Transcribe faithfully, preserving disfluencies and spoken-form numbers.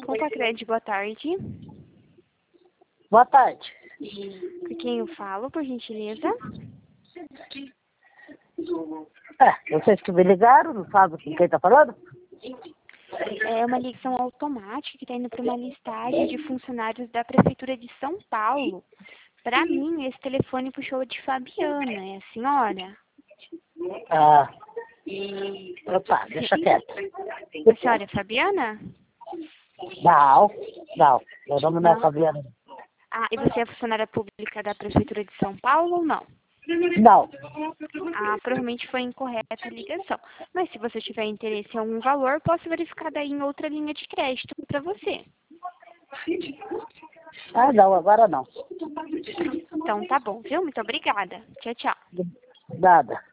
Compacred, boa tarde. Boa tarde. Com quem eu falo, por gentileza? É, vocês que me ligaram, não sabem com quem está falando? É uma ligação automática que está indo para uma listagem de funcionários da Prefeitura de São Paulo. Para mim, esse telefone puxou de Fabiana, é a senhora? Ah, opa, deixa quieto. A senhora é Fabiana? Não, não, meu nome não é Não? Fabiano. Ah, e você é funcionária pública da Prefeitura de São Paulo ou não? Não, Ah, provavelmente foi incorreta a ligação. Mas se você tiver interesse em algum valor, posso verificar daí em outra linha de crédito para você. ah não, agora não. Então tá bom, viu? Muito obrigada. Tchau, tchau. Nada.